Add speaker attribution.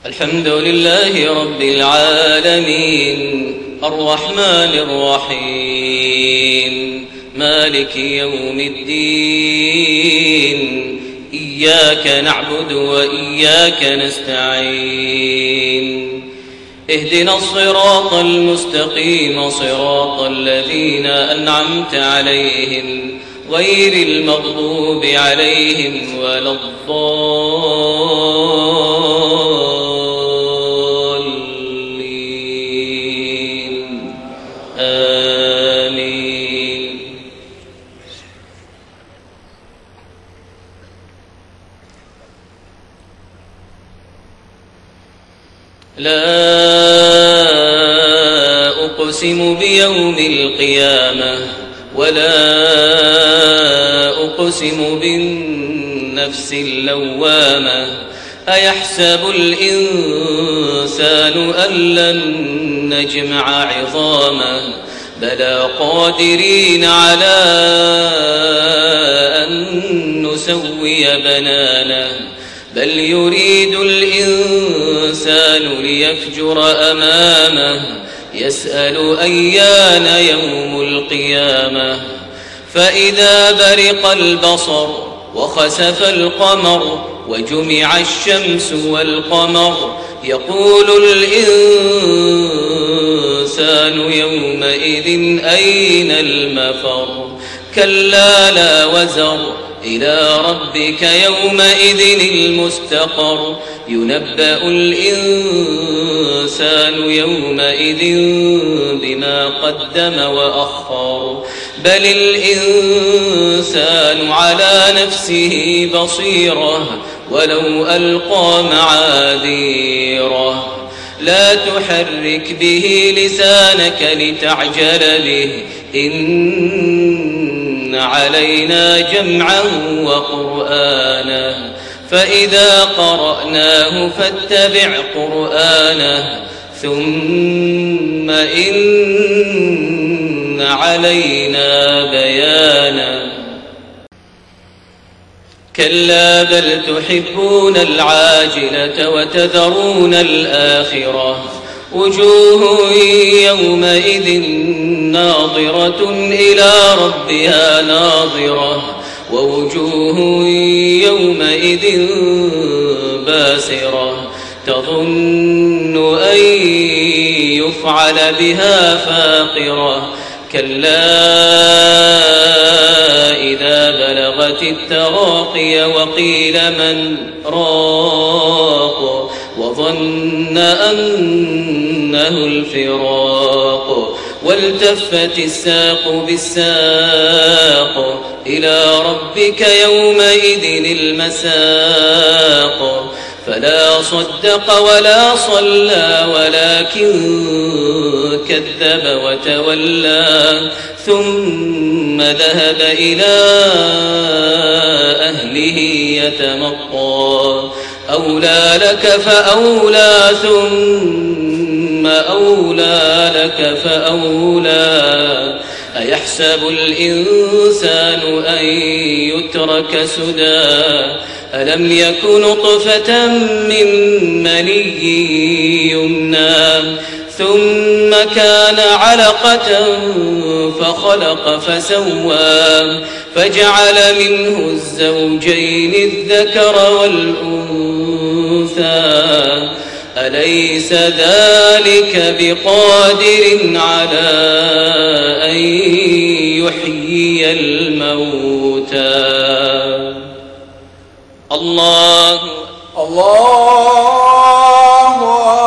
Speaker 1: الحمد لله رب العالمين الرحمن الرحيم مالك يوم الدين إياك نعبد وإياك نستعين اهدنا الصراط المستقيم صراط الذين أنعمت عليهم غير المغضوب عليهم ولا الضالين آمين. لا أقسم بيوم القيامة ولا أقسم بالنفس اللوامة أيحسب الإنسان أن لن نجمع عظامه بلى قادرين على أن نسوي بنانه بل يريد الإنسان ليفجر أمامه يسأل أيان يوم القيامة فإذا برق البصر وخسف القمر وجمع الشمس والقمر يقول الإنسان يومئذ أين المفر كلا لا وزر إلى ربك يومئذ المستقر ينبأ الإنسان يومئذ بما قدم وأخر بل الإنسان على نفسه بصيرة ولو ألقى معاذيره لا تحرك به لسانك لتعجل به إن علينا جمعه وقرآنه فإذا قرأناه فاتبع قرآنه ثم إن علينا بيانه كلا بل تحبون العاجلة وتذرون الآخرة وجوه يومئذ ناظرة إلى ربها ناظرة ووجوه يومئذ باسرة تظن أن يفعل بها فاقرة كلا إذا بلغت التراقي وقيل من راق وظن أنه الفراق والتفت الساق بالساق إلى ربك يومئذ المساق فلا صدق ولا صلى ولكن كذب وتولى ثم ذهب إلى أهله يتمطى أولى لك فأولى ثم أولى لك فأولى أيحسب الإنسان أن يترك سدى ألم يك نطفة من مني يمنى ثم كان علقة فخلق فسوى فجعل منه الزوجين الذكر والأنثى أليس ذلك بقادر على أن يحيي الموتى الله
Speaker 2: الله